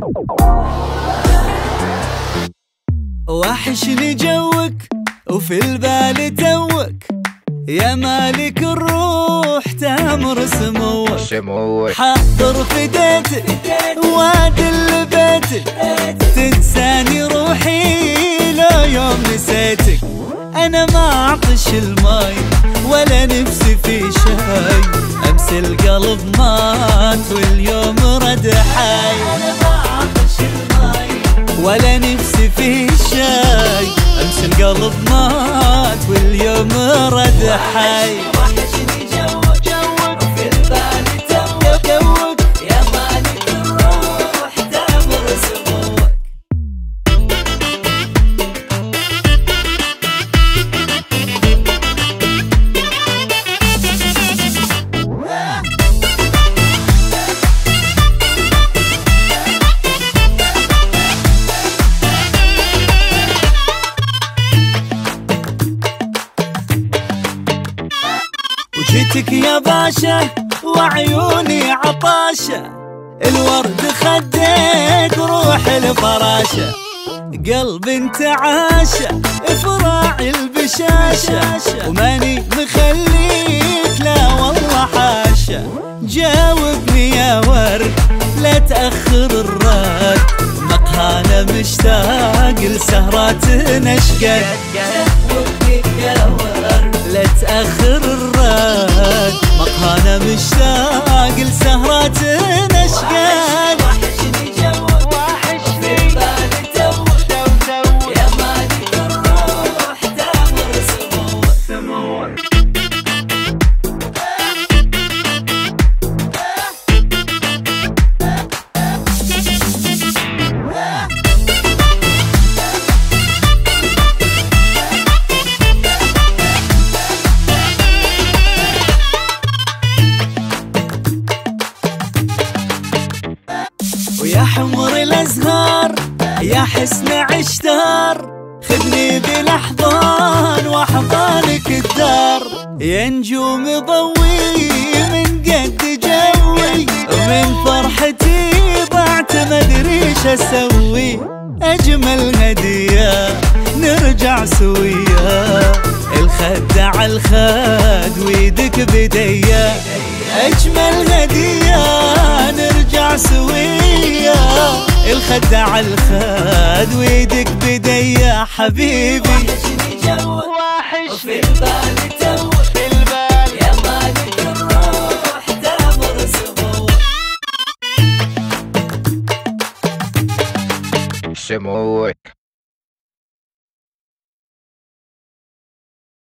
وحشني جوك وفي البال توك، يا مالك الروح تامر سموك. حاضر فديتك وادل بيتك، تنساني روحي لو يوم نسيتك. انا ما اعطش الماي ولا نفسي في شاي، امس القلب مات واليوم رد حي. انا ما اعطش الماي ولا نفسي في شاي، امس القلب مات واليوم رد حي. وحشني جوك وفي البال توك، يا مالك الروح تامر سموك. وجيتك يا باشا وعيوني عطاشة، الورد خديت روح الفراشة، قلب انت عاشة افراع البشاشة، وماني مخليك لا والله حاشا. جاوبني يا ورد لا تأخر الرد، مقهى مشتاق لسهراتنا اشقد. جاوبني يا ورد لا تأخر الرد، مقهى مشتاق لسهراتنا اشقد. وحشني جوك وحشني بالي توك، يا مالك الروح تامر سموك. ويا حمر الازهار يا حسن عشتار، خذني بالاحضان واحضانك الدار. يا نجوم ضوي من قد جوي، ومن فرحتي ضعت ما ادري ايش اسوي. اجمل هديه نرجع سويه، الخد على الخد ويدك بديه. اجمل هديه نرجع سويه، الخد على الخد ويدك بديه حبيبي. وحشني جوك وفي البال توك، يا مالك الروح تامر سموك.